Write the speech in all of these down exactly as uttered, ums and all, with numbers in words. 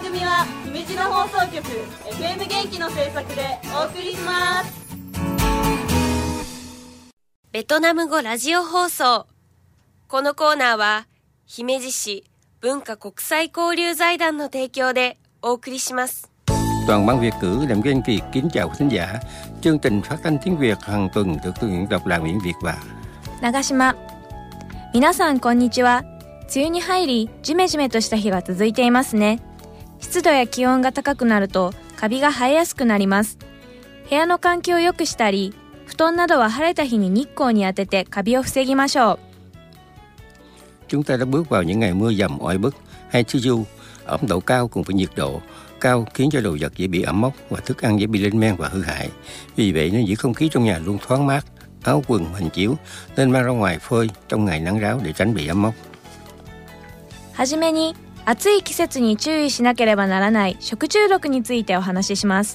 組は姫路の放送局 エフエム 元気の制作でお送りします。 ベトナム語ラジオ放送。このコーナーは姫路市文化国際交流財団の提供でお送りします。 Toàn ban Việt ngữ Đàm Văn Kiệt kính chào khán giả. Chương trình phát thanh tiếng Việt hàng tuần được thực hiện độc làm Nguyễn Việt và 長島。皆さんこんにちは。梅雨に入りジメジメとした日が続いていますね。湿度や気温が高くなるとカビが生えやすくなります。部屋の環境を良くしたり、布団などは晴れた日に日光に当ててカビを防ぎましょう。 Chúng ta đã bước vào những ngày mưa dầm oi bức hay chu du, ẩm độ cao cùng với nhiệt độ cao khiến cho đồ vật dễ bị ẩm mốc và thức ăn dễ bị lên men và hư hại. Vì vậy nên giữ không khí trong nhà luôn thoáng mát, áo quần mền chiếu nên mang ra ngoài phơi trong ngày nắng ráo để tránh bị ẩm mốc. はじめに暑い季節に注意しなければならない食中毒についてお話しします。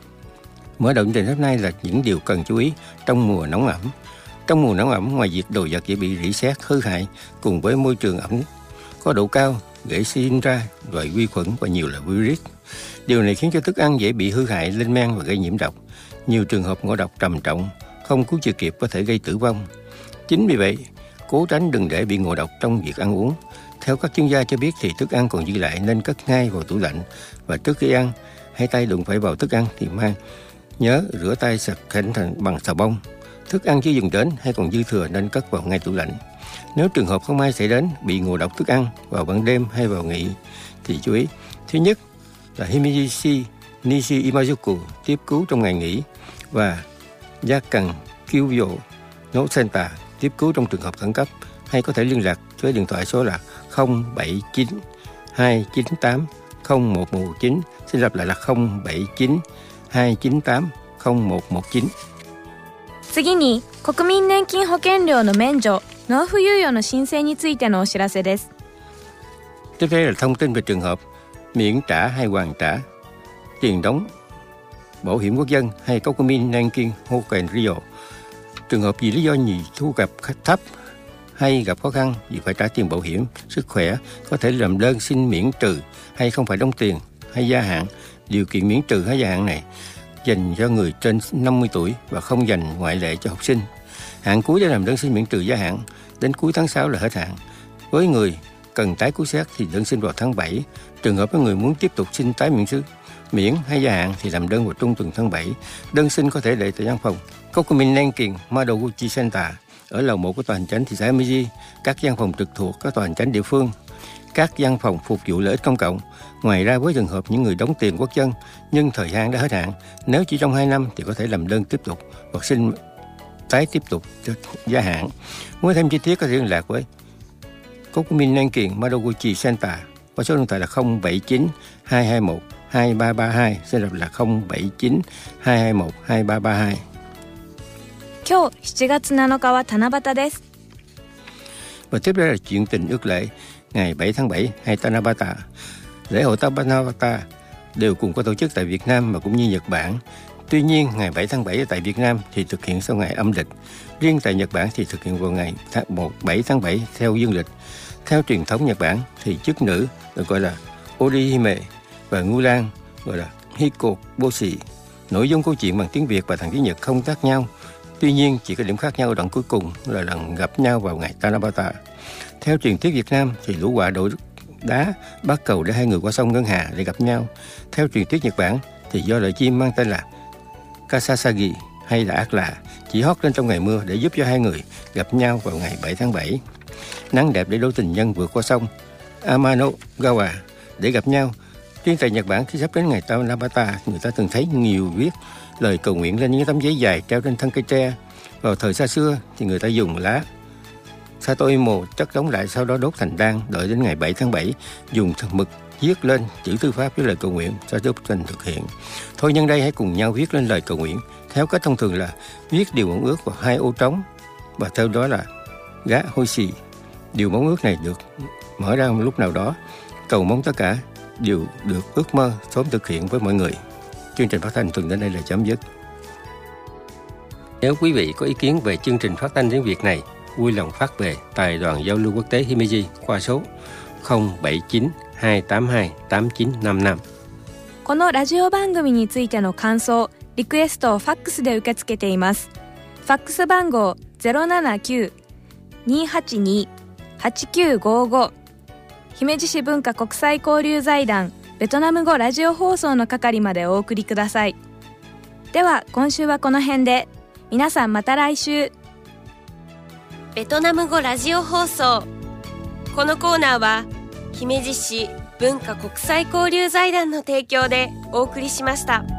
Mở đầu chương trình hôm nay là những điều cần chú ý trong mùa nóng ẩm. Trong mùa nóng ẩm, ngoài việc đồ vật dễ bị rỉ sét hư hại cùng với môi trường ẩm có độ cao dễ sinh ra loại vi khuẩn và nhiều loại virus. Điều này khiến cho thức ăn dễ bị hư hại, lên men và gây nhiễm độc. Nhiều trường hợp ngộ độc trầm trọng không cứu chữa kịp có thể gây tử vong. Chính vì vậy, cố tránh đừng để bị ngộ độc trong việc ăn uống. Theo các chuyên gia cho biết thì thức ăn còn dư lại nên cất ngay vào tủ lạnh, và trước khi ăn hay tay đụng phải vào thức ăn thì mang nhớ rửa tay sạch cẩn thận bằng xà bông. Thức ăn chưa dùng đến hay còn dư thừa nên cất vào ngay tủ lạnh. Nếu trường hợp không may xảy đến bị ngộ độc thức ăn vào ban đêm hay vào nghỉ thì chú ý. Thứ nhất là Himeji Nishi Imajuku tiếp cứu trong ngày nghỉ, và Yakan Kyuyo no Center tiếp cứu trong trường hợp khẩn cấp, hay có thể liên lạc với điện thoại số là không bảy chín hai chín tám không một một chín. Xin lặp lại là không bảy chín hai chín tám không một một chín. 次に国民年金保険料の免除、納付猶予の申請についてのお知らせです。 Tiếp theo là thông tin về trường hợp miễn trả hay hoàn trả tiền đóng bảo hiểm quốc dân hay Kokumin Nankin Hoken Rio. Trường hợp vì lý do gì thu nhập thấp hay gặp khó khăn vì phải trả tiền bảo hiểm sức khỏe có thể làm đơn xin miễn trừ hay không phải đóng tiền hay gia hạn. Điều kiện miễn trừ hay gia hạn này dành cho người trên năm mươi tuổi và không dành ngoại lệ cho học sinh. Hạn cuối để làm đơn xin miễn trừ gia hạn đến cuối tháng sáu là hết hạn. Với người cần tái cứu xét thì đơn xin vào tháng bảy. Trường hợp với người muốn tiếp tục xin tái miễn sức miễn hay gia hạn thì làm đơn vào trung tuần tháng bảy. Đơn xin có thể để tại văn phòng Kokumin Nankin Madoguchi Center ở lầu một của tòa hành chánh thị xã Himeji, các văn phòng trực thuộc các tòa hành chánh địa phương, các văn phòng phục vụ lợi ích công cộng. Ngoài ra, với trường hợp những người đóng tiền quốc dân nhưng thời gian đã hết hạn, nếu chỉ trong hai năm thì có thể làm đơn tiếp tục hoặc xin tái tiếp tục gia hạn. Muốn thêm chi tiết có thể liên lạc với Kokumin Nankin Madoguchi Center qua số điện thoại là không bảy chín hai hai một hai ba ba hai. Xin lặp là không bảy chín hai hai một hai ba ba hai. 今日しちがつなのかは七夕です。 Và tiếp theo là chuyện tình ước lệ ngày bảy tháng bảy hay Tanabata. Lễ hội Tanabata đều cùng có tổ chức tại Việt Nam mà cũng như Nhật Bản. Tuy nhiên, ngày bảy tháng bảy tại Việt Nam thì thực hiện sau ngày âm lịch. Riêng tại Nhật Bản thì thực hiện vào ngày bảy tháng bảy theo dương lịch. Theo truyền thống Nhật Bản thì chức nữ được gọi là Orihime và Ngưu Lang gọi là Hikoboshi. Nội dung câu chuyện bằng tiếng Việt và bằng tiếng Nhật không khác nhau. Tuy nhiên, chỉ có điểm khác nhau ở đoạn cuối cùng là lần gặp nhau vào ngày Tanabata. Theo truyền thuyết Việt Nam thì lũ quạ đổ đá bắt cầu để hai người qua sông Ngân Hà để gặp nhau. Theo truyền thuyết Nhật Bản thì do loài chim mang tên là Kasasagi hay là ác lạ chỉ hót lên trong ngày mưa để giúp cho hai người gặp nhau vào ngày bảy tháng bảy. Nắng đẹp để đôi tình nhân vượt qua sông Amanogawa để gặp nhau. Riêng tại Nhật Bản khi sắp đến ngày Tanabata, người ta từng thấy nhiều viết lời cầu nguyện lên những tấm giấy dài treo trên thân cây tre. Vào thời xa xưa thì người ta dùng lá Satoimo chất đóng lại, sau đó đốt thành than. Đợi đến ngày bảy tháng bảy dùng mực viết lên chữ thư pháp với lời cầu nguyện sẽ giúp thành thực hiện. Thôi nhân đây hãy cùng nhau viết lên lời cầu nguyện theo cách thông thường là viết điều mong ước vào hai ô trống và theo đó là gá hoshi. Điều mong ước này được mở ra một lúc nào đó, cầu mong tất cả đều được ước mơ sớm thực hiện với mọi người. Chương trình phát thanh tuần đến đây là chấm dứt. Nếu quý vị có ý kiến về chương trình phát thanh tiếng Việt này, vui lòng phát về Đài đoàn giao lưu quốc tế Himeji qua số không bảy chín hai tám hai tám chín năm năm。 このラジオ番組についての感想、リクエストをファックスで受け付けています。ファックス番号 ゼロななきゅう にーはちに はちきゅうごご 姫路市文化国際交流財団ベトナム語ラジオ放送の係までお送りください。では今週はこの辺で。皆さんまた来週。 ベトナム語ラジオ放送。このコーナーは姫路市文化国際交流財団の提供でお送りしました。